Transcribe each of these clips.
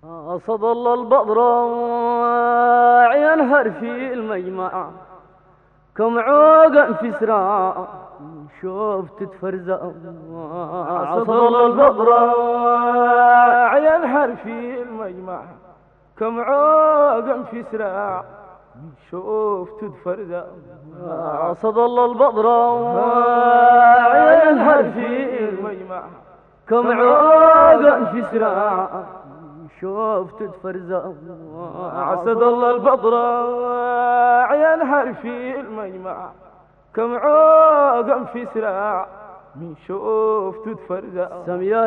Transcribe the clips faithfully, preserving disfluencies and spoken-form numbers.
صدى الله البضراء ينهر في المجمع، كم عوقا في سراع شوفت تفرزع. صدى الله البضراء ينهر في المجمع، كم عوقا في سراع شوفت تفرزع. صدى الله البضراء ينهر في المجمع، كم عوقا في سراع شوفت تفرزع. صدى الله البضراء ينهر في المجمع، كم عوقا في سراع من شوفت تفرزع. سميا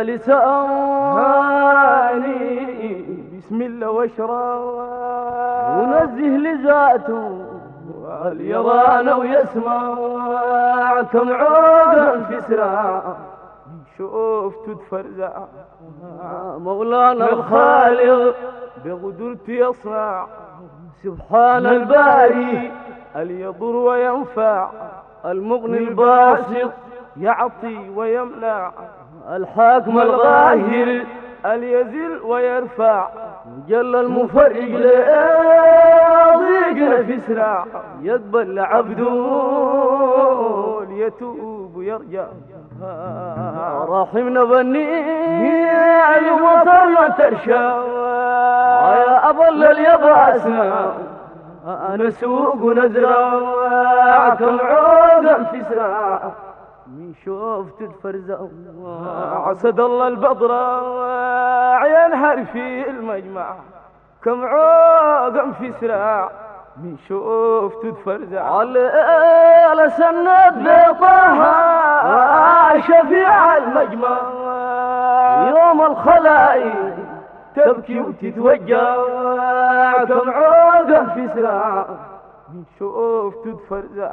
لساني بسم الله واشرع ونزه لذاته واليران ويسمع، كم عوقا في سراع من شوفت تفرزع. مولانا الخالق بقدرتي يصنع، سبحان الباري اللي يضر وينفع، المغني الباسط يعطي ويمنع، الحاكم الغاهر اللي يزل ويرفع، جل المفرج لضيقنا في سراع، يقبل عبده ليتوب ويرجع. رحمنا بني المطر ما ترشى يا أبل اليباسنا نسوق ونزرع، كم عوقا في سراع من شوفت تفرزع. صدى الله البضراء ينهر في المجمع، كم عوقا في سراع من شوفت تفرزع. على سند بيطها شفيع المجمع، يوم الخلائق تبكي وتتوجع، كم عوقا في سراع من شوفت تفرزع.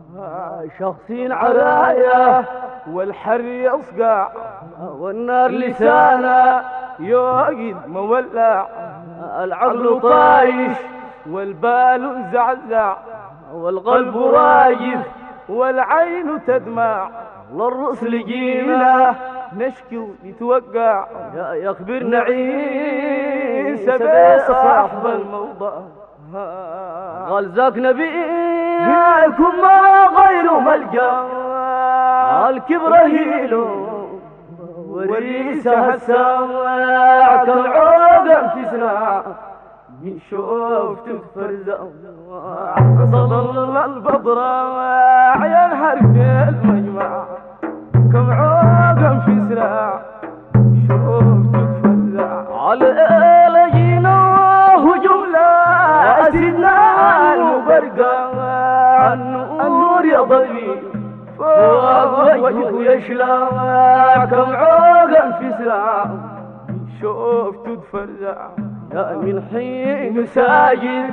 شخصين عرايا والحر يصقع، والنار لسانا يوقد مولع، العقل طايش والبال زعزع، والقلب راجف والعين تدمع، للرسل جينا نشكي ونتوقع، يخبرنا عيسى عيسى صاحب الموضع. قال ذاك نبيكم ما غير ملجأ، الكبر هيلو وريسها الساعة، كم عوقا في سراع من شوفت تفرزع. صدى الله البضراء ينهر في المجمع، كم عوقا في سراع شوفت تفرزع. على لجينا جملة سيدنا المبرقع، النور يضوي فوق وجهه يشلع، كم عوقا في سراع شوفت تفرزع. من حين ساجد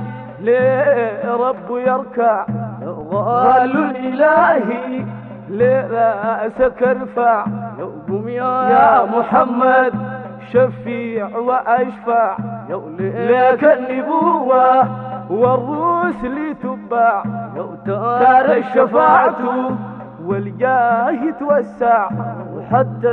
لرب يركع، غال الإلهي لرأسك ارفع، يوم يا محمد شفيع وأشفع، لك النبوة والرسل تبع، دار الشفاعة والجاه توسع، وحتى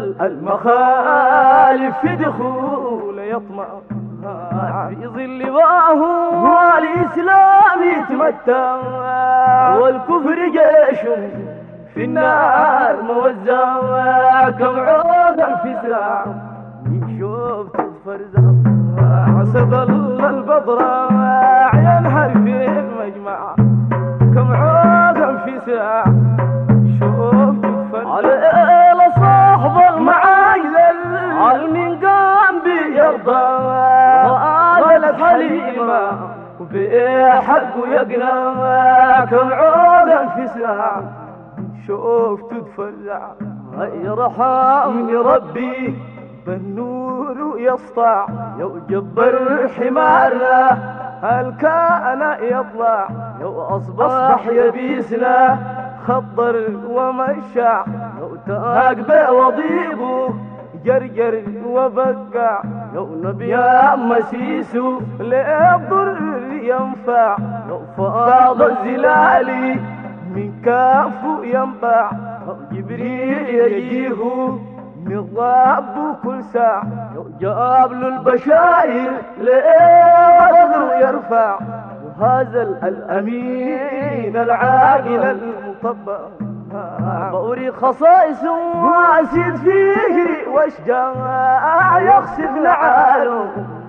المخالف في دخول يطمع، في ظل باه والإسلام يتمتع، والكفر جيش في النار موزع، كم عوقا في سراع من شوفت تفرزع. صدى الله البضراء ينهر في المجمع، كم عوقا في سراع شوفت تفرزع. على صاحب المعايدة علمين قام بيرضى، ولد حليمة وبحقه يقنع، كم عوقا في سراع شوفت تفرزع. يرحمني ربي بالنور يسطع، يو جبر حمارنا هل كان يطلع، يو أصبح يبيسنا خضر ومشع، يو أقبع وضيبه جرجر وبقع، يو نبي يا مسيسو للضر ينفع، يو فاض الزلالي من كافه ينبع، جبريل جبريل يجيه من ضاب كل ساعة، جاب له البشاير ليه يرفع وهذا الأمين العاقل المطبع بوري خصائص واسد فيه واشجاع يخسف نعاله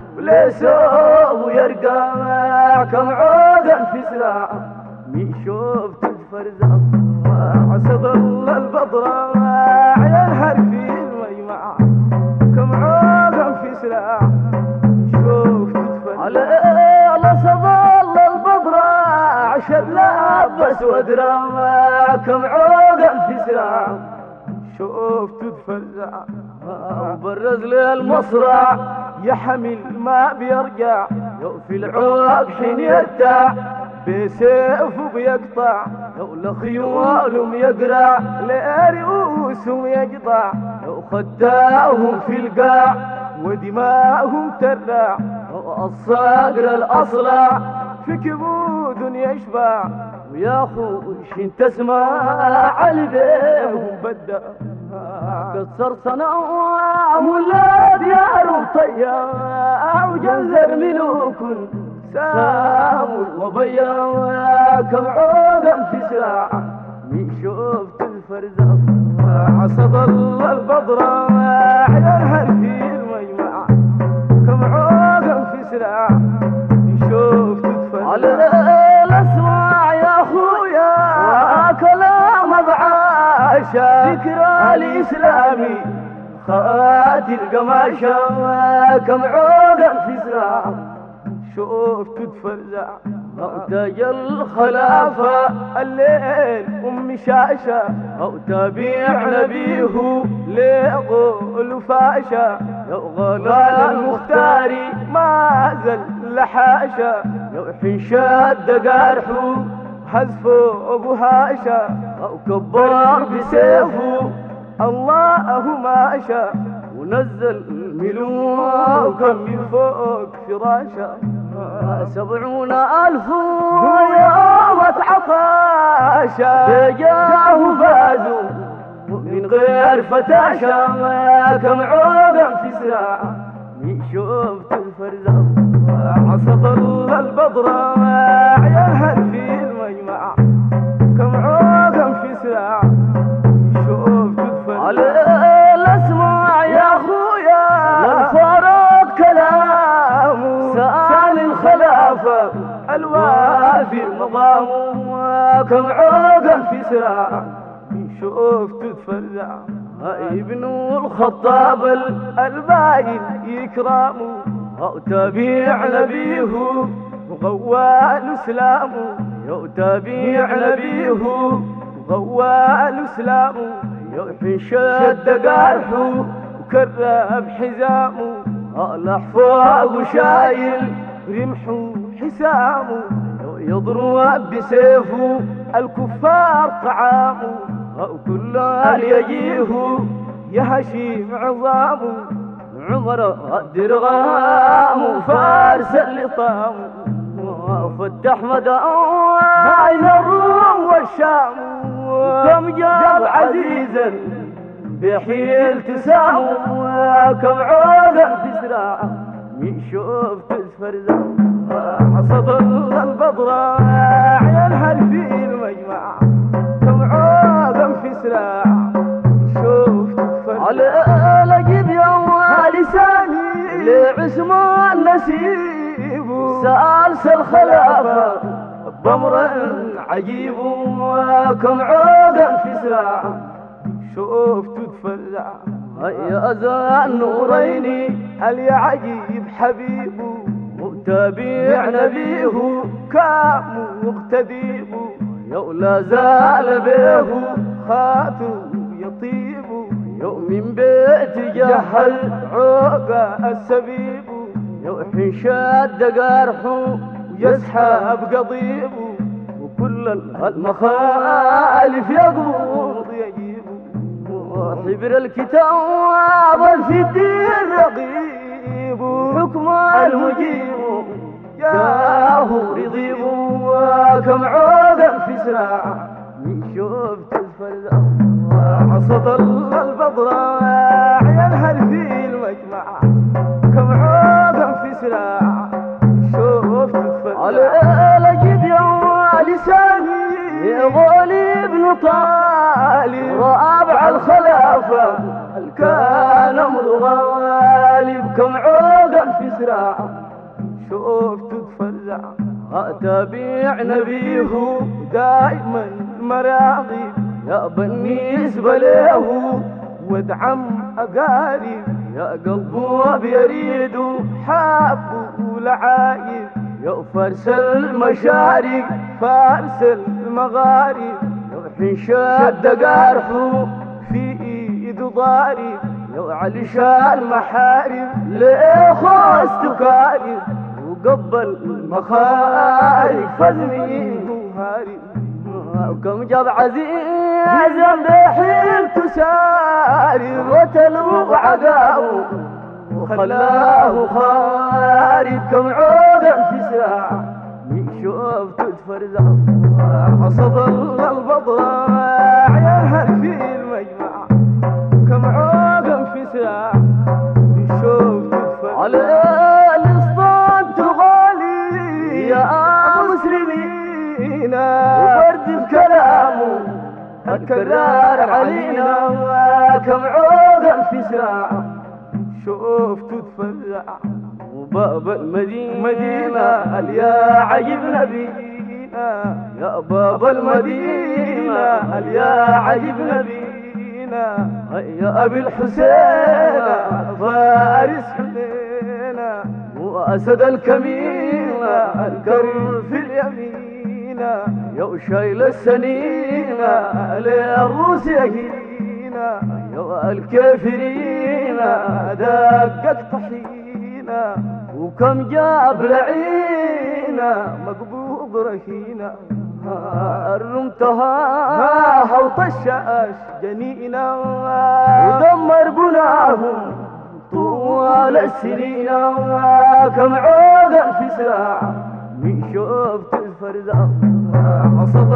وليسوه يرقى كم عودا في سلاح مي شوفت الفرزة عسد الله البضرة ينهر في المجمع كم عودا في سلاح شوفت الفرزة على الله سظل البضرة عشد لابس ودرا كم عودا في سلاح شوفت تفزع وبرز لي المصرع يحمل ما بيرجع في العواب حين يرتع بسيفه بيقطع لو خيولهم يقرع لرؤوسهم يقطع خداهم في القاع ودماءهم ترع الصقر الأصلع في كبود يشبع ويا خوش انت اسمع علي بيهم بدأ كسر صنع ولا ديار طيار وجزر ملوك سام وضيا كم عودا في ساعة مي شوفت الفرزة عصد الله البضرة ينهر في المجمع كم عودا في ساعة شوفت الفرزة على الاسمع يا اخويا كلام ضعاشا ذكرى الإسلامي خاتي القماشة كم عودا في ساعة شوفت تفزع أو تاج الخلافة الليل أم شاشة أو تبيع نبيه لغول فاشة لو غلا المختاري ما زل لحاشة لو حين شاد قارحه حذفه أبو هاشة أو كبر بسيفه الله ماشى ونزل ملوك من فوق فراشة سبعون ألف ويوم عطاشة جاه فازوا من غير فتاشة كم عودا في ساعة شوفت الفرزة عصد الله البضرة ينهر في المجمع كم عودا في ساعة شوفت الفرزة على الاسمع يا اخويا الفرق كلامه سال الخلافة الوافي النظام كم عودا في ساعة شوفت تفزع ابن الخطاب الباين يكرامه أو تبيع نبيه غوال اسلامه يو تبيع نبيه غوال اسلامه يوحي شد شد قارحه وكرب حزامه الأحفاظ وشايل رمحه حسامه يضرب بسيفه الكفار طعامه أو كل يجيه يهشيم عظامه عمر الدرغام فارس اللطام فتح مدى بين الروم والشام كم جاب عزيزا بحيل تسام كم عودا في سراعة من شوفت الفرزة عصد الله البضرة ينهر في المجمع كم عودا في سراعة شوفت الفرزة على لقيب يوم لساني لعثمان نسيب سألس الخلافة بمر عجيب كم عودا في ساعة شوفت تفزع هيا أذان نورين هل عجيب حبيبه متابع نبيه كام مقتديب يو لا زال به خاتم يطيب يو من بيت جهل عوقا السبيب يوحي شاد قرحه يسحب قضيبه وكل المخالف يقبض يجيب حبر الكتاب في الدين رقيب حكم المجيب جاه رضيب كم عودا في ساعة من شوفت الفرزة عصد الله البضرة ينهر في المجمع كم عوقا في سراع شوفت تفزع أتابع نبيه دائما مراغي يا بالنسبة له وادعم أقارب يا قلبه بيريد حابه لعايب يا فارس المشارق فارس المغارب يا شد قارحه في ايده ضارب يا علي شال محارب ليه خوس تكارب وقبل المخارج فزمي هارب وكم جاب عزيزا بحيل تسارب وتلو عداوه وخلاه خارب كم عودا في ساعة شوف تتفرزع حصد البضراع ينهر في المجمع كم عودا في ساعة شوف تتفرزع على الاسطان تغالي يا مسلمين وبرد بكلامه الكرار علينا كم عودا في ساعة شوفت تفزع وباب المدينة مدينة يا عجب نبينا يا باب المدينة يا عجب نبينا يا أبي الحسين فارس حسينا وأسد الكمينة الكرم في اليمينة يا شايل السنينة للروس يهينا يا الكافرين دقت طحينا وكم جاب لعينا مقبوض رهينا الرمتها وطشاش جنينا ودمر بناهم طوال السنين كم عودا في ساعة من شوفت الفرزع حصد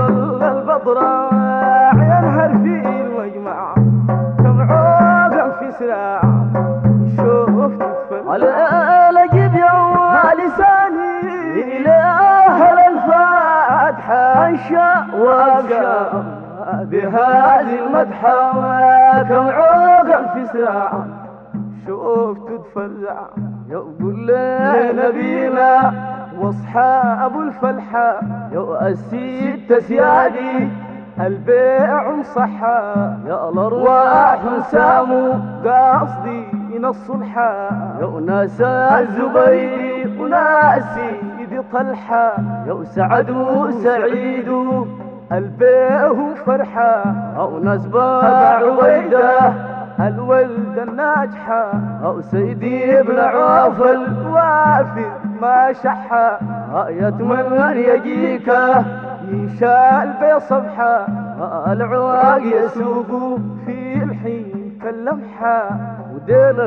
البضراع ينهر في المجمع كم عودا في ساعة شوفت الفرزع على لقب يا لساني إلى أهل الفاتحة أنشأ وأبشأ بهذه المدحة كم عودا في ساعة شوفت تفزع يقول لي نبينا واصحاب الفلحة يا السيد تسيادي البيع صحا يا الارواح ساموا قاصدي نص الحا يا ناس الزبير وناس سيدي طلحة يا سعد وسعيد البيع فرحة او ناس باع عبيده الولد الناجحة أو سيدي ابن عوف الوافي ما شحة يتمنى يجيك يشال بي صبحة العواق يسوق في الحين كاللمحة ودين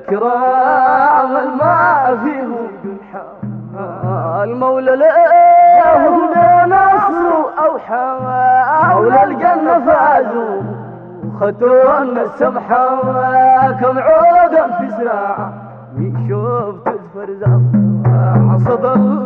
الكرام الماء فيهم جنحة المولى له نصر أوحى مولى الجنة فازوا خطون السمحة كم عودا في سراع شوفت تفرزع حصد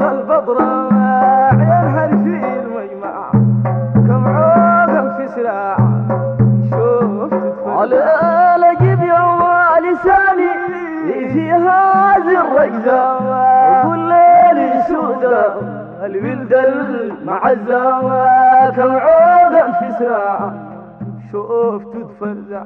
البضراع ينهر في المجمع كم عودا في سراع شوفت تفرزع على لقب يوم لساني في هذه الرجزة وكل ليلي سودا الولد المعزة كم عودا في سراع شوفت تفزع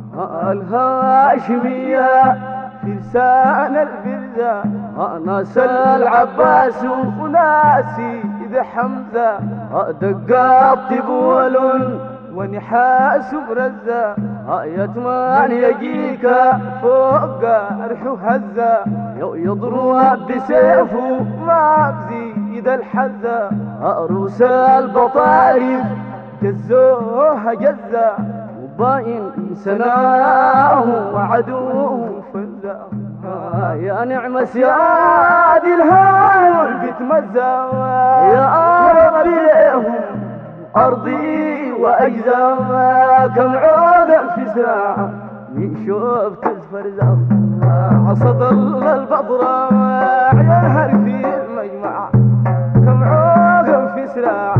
الهاشمية في لسان البرزة ناس العباس وناسي ذا حمزة دقات طبول ونحاس برزة يتمان يجيك فوق رحو هزة يضرب بسيفه ما بزيد الحزة روس البطارف جزوها جزة وباين سناه وعدوه فزة يا نعم سياد الهاول بتمزة يا ربي لهم أرضي وأجزا كم عودا في ساعة من شوفت تفرزة حصد البضراع ينهر في المجمع كم عودا في ساعة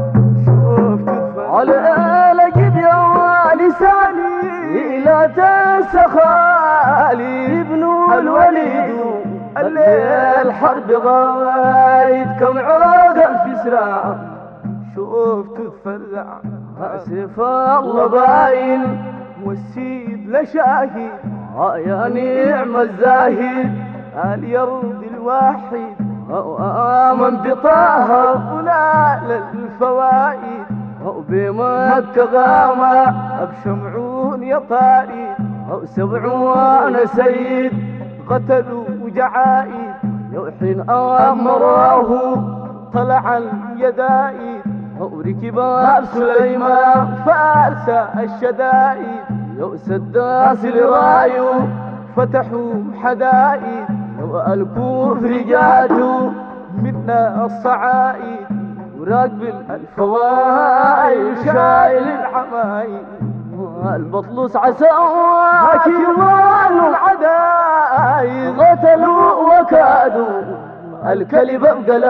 على لقب يا لساني لا تنسى خالي ابن الوالد وليد الليل حرب غايد كم عقل في سراع شوف تتفرع سيف الله باين والسيد لشاهد يا نعم الزاهد قال يرضي الواحد وآمن بطه ونال الفوائد وبمكة غامة بشمعون يا طارد وسبعون سيد قتلوا وجعائد وحين أمروه طلع اليدائد وركب سليمان فارس الشدائد وسداس لرايو فتحوا حدائد والكفر جاتوا منا الصعائد وراقب الفوائد شايل الحمايد البطلوس عساوا كرمان العدايد قتلوا وكادوا الكلب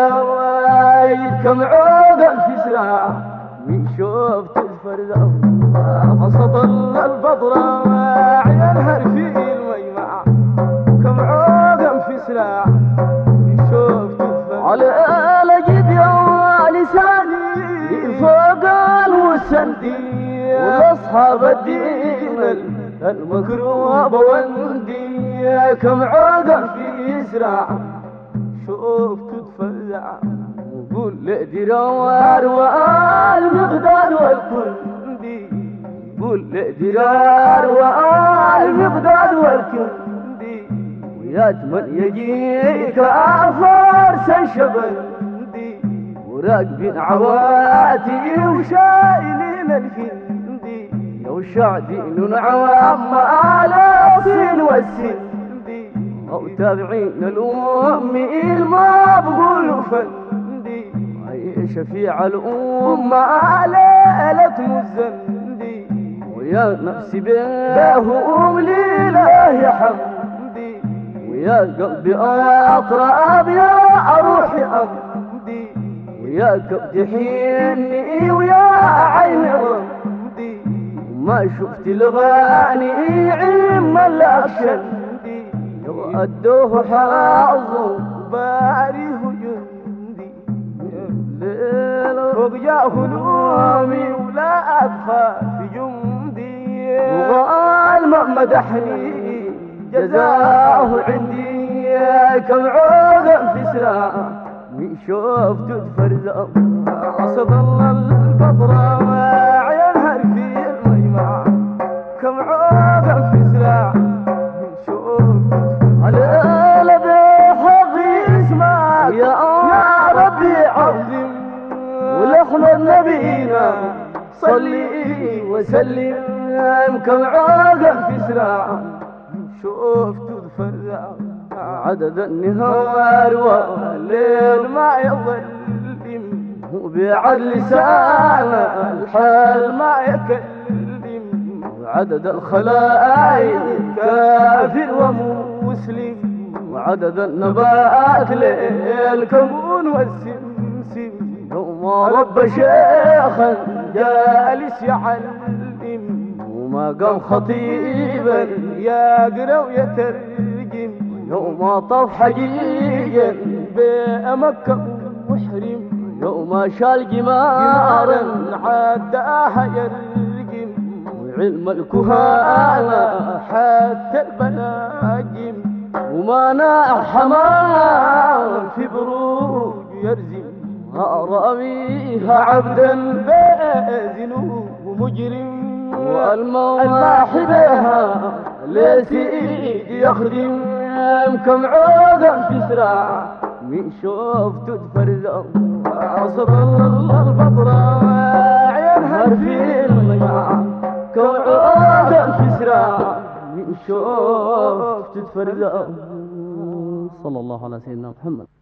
بقلايد كم عقل في سراع من شوفت الفرد فسطل البضرة عيالها في الميمع كم عقل في سراع من شوفت الفرد على لجد يا لساني فوق الوسندي واصحاب الدين المكروب والدي كم عقل في سراع شوف تتفزع وقول لدرار والمقدار والكندي قول لدرار والمقدار والكندي ويا من يجيك فرس الشبندي وراقبين عواتي وشايلين الهندي لو شعدين عوام على صين والسن أو تابعين الأمي ما بقول فندي أي شفيع الأمة ليلة مزندي ويا نفسي بيهم لله حمدي ويا قلبي أطراب يا روحي أمدي ويا كبدي حيني ويا عيني رمدي وما شفت الغاني عم الأكشن وأدوه حظه باريه جندي فوق جاء هلومي ولا أبخى في جندي وقال ما مدحني جزاه عندي كم عقل في سراع من شوفت تفرزق عصد الله البطرة عيالها في الميمع كم عقل في سراع من شوفت على لبحظي اسمع يا ربي عظم ولحن نبينا صلي وسلم كم عقل في سراع شوفت تفرع عدد النهار والليل ما يظلم وبعد لسان الحال ما يكلم وعدد الخلائق كافر ومسلم وعدد النبات للكون والسمسم يوم رب شيخا جالس يعلم وما قام خطيبا يقرا ويترجم يوم طاف حجيجا بمكة محرم يوم شال جمارا عداها يرجم وعلم الكهانة حتى البناجم وما ناع حمام في بروج يرزم راميها عبدا بذنوب ومجرم والمواحي بها لسيد يخدم كم عقل في سراع من شوفت تفرزق عصر الله البطرة عيالها في الميمع كم عقل في سراع من شوفت تفرزق. صلى الله على سيدنا محمد.